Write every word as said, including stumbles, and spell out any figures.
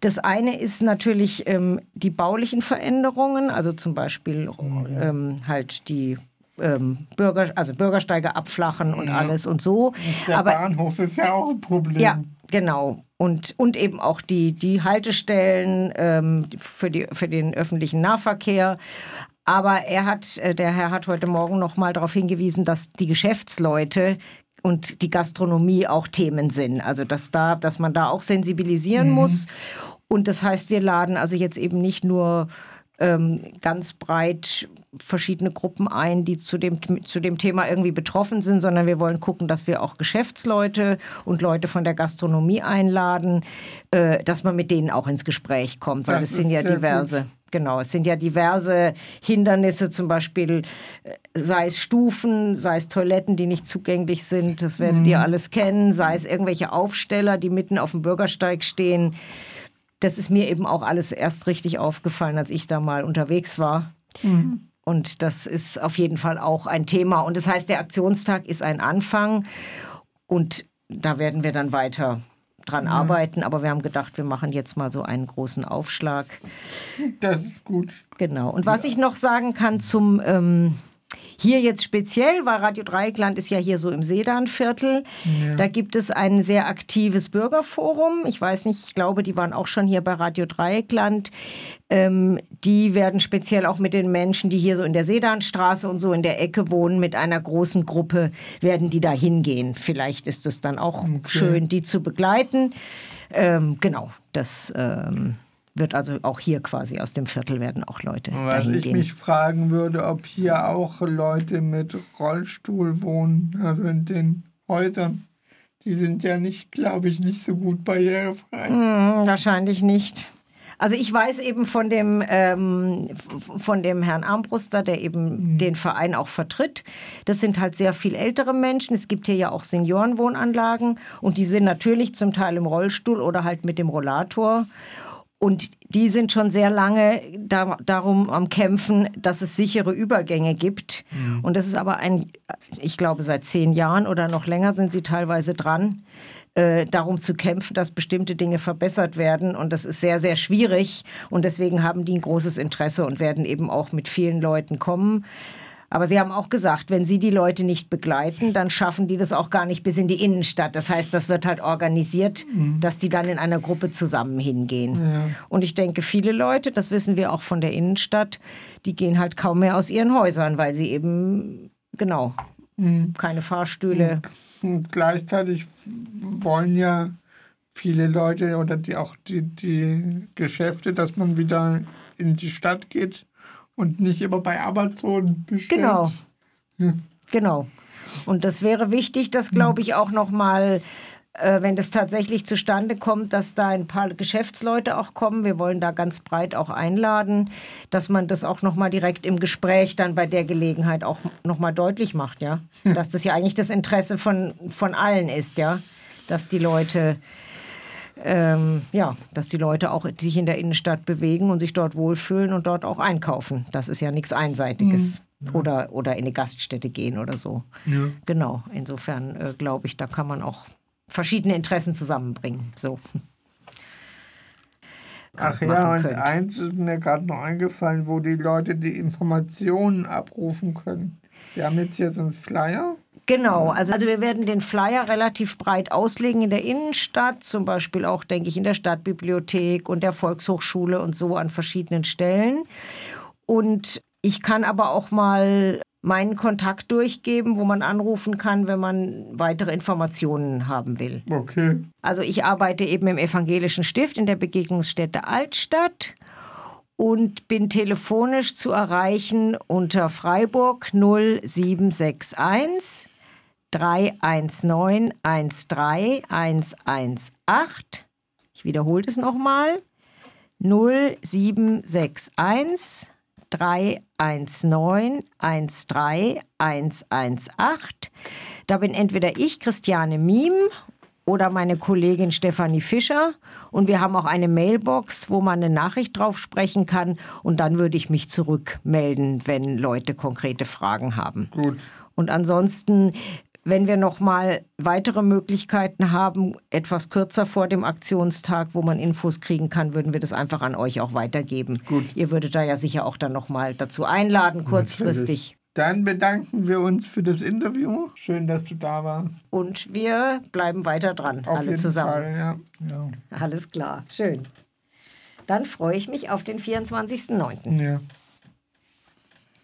Das eine ist natürlich ähm, die baulichen Veränderungen, also zum Beispiel mhm. ähm, halt die ähm, Bürger, also Bürgersteige abflachen und ja. alles und so. Der Aber, Bahnhof ist ja auch ein Problem. Ja, genau. Und, und eben auch die, die Haltestellen ähm, für, die, für den öffentlichen Nahverkehr. Aber er hat, der Herr hat heute Morgen noch mal darauf hingewiesen, dass die Geschäftsleute und die Gastronomie auch Themen sind. Also dass, da, dass man da auch sensibilisieren mhm. muss. Und das heißt, wir laden also jetzt eben nicht nur ähm, ganz breit verschiedene Gruppen ein, die zu dem, zu dem Thema irgendwie betroffen sind, sondern wir wollen gucken, dass wir auch Geschäftsleute und Leute von der Gastronomie einladen, äh, dass man mit denen auch ins Gespräch kommt, weil das es sind ja diverse. Gut. Genau, es sind ja diverse Hindernisse, zum Beispiel sei es Stufen, sei es Toiletten, die nicht zugänglich sind, das werdet mhm. ihr alles kennen, sei es irgendwelche Aufsteller, die mitten auf dem Bürgersteig stehen. Das ist mir eben auch alles erst richtig aufgefallen, als ich da mal unterwegs war. Mhm. Und das ist auf jeden Fall auch ein Thema. Und das heißt, der Aktionstag ist ein Anfang und da werden wir dann weiter dran ja. arbeiten. Aber wir haben gedacht, wir machen jetzt mal so einen großen Aufschlag. Das ist gut. Genau. Und was ja. ich noch sagen kann zum... Ähm, Hier jetzt speziell, weil Radio Dreieckland ist ja hier so im Sedanviertel. Ja. Da gibt es ein sehr aktives Bürgerforum. Ich weiß nicht, ich glaube, die waren auch schon hier bei Radio Dreieckland. Ähm, die werden speziell auch mit den Menschen, die hier so in der Sedanstraße und so in der Ecke wohnen, mit einer großen Gruppe, werden die da hingehen. Vielleicht ist es dann auch okay. schön, die zu begleiten. Ähm, genau, das... Ähm, wird also auch hier quasi aus dem Viertel werden auch Leute Was dahin ich gehen. mich fragen würde, ob hier auch Leute mit Rollstuhl wohnen, also in den Häusern. Die sind ja nicht, glaube ich, nicht so gut barrierefrei. Hm, wahrscheinlich nicht. Also ich weiß eben von dem, ähm, von dem Herrn Armbruster, der eben mhm. den Verein auch vertritt. Das sind halt sehr viel ältere Menschen. Es gibt hier ja auch Seniorenwohnanlagen und die sind natürlich zum Teil im Rollstuhl oder halt mit dem Rollator. Und die sind schon sehr lange da, darum am Kämpfen, dass es sichere Übergänge gibt. Mhm. Und das ist aber ein, ich glaube, seit zehn Jahren oder noch länger sind sie teilweise dran, äh, darum zu kämpfen, dass bestimmte Dinge verbessert werden. Und das ist sehr, sehr schwierig. Und deswegen haben die ein großes Interesse und werden eben auch mit vielen Leuten kommen. Aber Sie haben auch gesagt, wenn Sie die Leute nicht begleiten, dann schaffen die das auch gar nicht bis in die Innenstadt. Das heißt, das wird halt organisiert, mhm. dass die dann in einer Gruppe zusammen hingehen. Ja. Und ich denke, viele Leute, das wissen wir auch von der Innenstadt, die gehen halt kaum mehr aus ihren Häusern, weil sie eben, genau, mhm. keine Fahrstühle. Und, und gleichzeitig wollen ja viele Leute oder die, auch die, die Geschäfte, dass man wieder in die Stadt geht. Und nicht immer bei Amazon bestellt. Genau, hm. genau. Und das wäre wichtig, dass, glaube ich, auch noch mal, äh, wenn das tatsächlich zustande kommt, dass da ein paar Geschäftsleute auch kommen. Wir wollen da ganz breit auch einladen, dass man das auch noch mal direkt im Gespräch dann bei der Gelegenheit auch noch mal deutlich macht, ja, hm. dass das ja eigentlich das Interesse von von allen ist, ja, dass die Leute Ähm, ja, dass die Leute auch sich in der Innenstadt bewegen und sich dort wohlfühlen und dort auch einkaufen. Das ist ja nichts Einseitiges. Mhm. Ja. Oder, oder in eine Gaststätte gehen oder so. Ja. Genau, insofern äh, glaube ich, da kann man auch verschiedene Interessen zusammenbringen. So. Ach ja, und könnt. eins ist mir gerade noch eingefallen, wo die Leute die Informationen abrufen können. Wir haben jetzt hier so einen Flyer. Genau, also, also wir werden den Flyer relativ breit auslegen in der Innenstadt, zum Beispiel auch, denke ich, in der Stadtbibliothek und der Volkshochschule und so an verschiedenen Stellen. Und ich kann aber auch mal meinen Kontakt durchgeben, wo man anrufen kann, wenn man weitere Informationen haben will. Okay. Also ich arbeite eben im Evangelischen Stift in der Begegnungsstätte Altstadt und bin telefonisch zu erreichen unter Freiburg null sieben sechs eins drei eins neun eins drei eins eins acht. Ich wiederhole es nochmal. null sieben sechs eins drei eins neun eins drei eins eins acht. Da bin entweder ich, Christiane Miem, oder meine Kollegin Stefanie Fischer. Und wir haben auch eine Mailbox, wo man eine Nachricht drauf sprechen kann. Und dann würde ich mich zurückmelden, wenn Leute konkrete Fragen haben. Gut. Und ansonsten wenn wir noch mal weitere Möglichkeiten haben, etwas kürzer vor dem Aktionstag, wo man Infos kriegen kann, würden wir das einfach an euch auch weitergeben. Gut. Ihr würdet da ja sicher auch dann noch mal dazu einladen, kurzfristig. Natürlich. Dann bedanken wir uns für das Interview. Schön, dass du da warst. Und wir bleiben weiter dran, Auf alle jeden zusammen. Fall, ja. Ja. Alles klar, schön. Dann freue ich mich auf den vierundzwanzigsten neunten Ja.